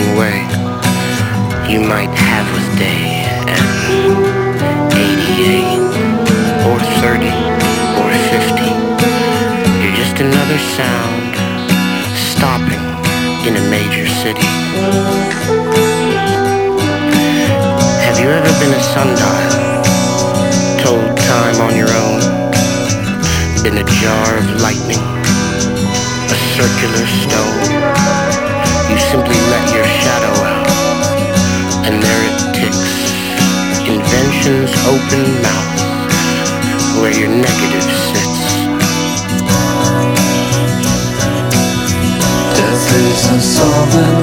way you might have with day at 88 or 30 or 50. You're just another sound stopping in a major city. Have you ever been a sundial, told time on your own? Been a jar of lightning, a circular stone? You simply let your shadow out, and there it ticks, invention's open mouth, where your negative sits. Death is unsolvent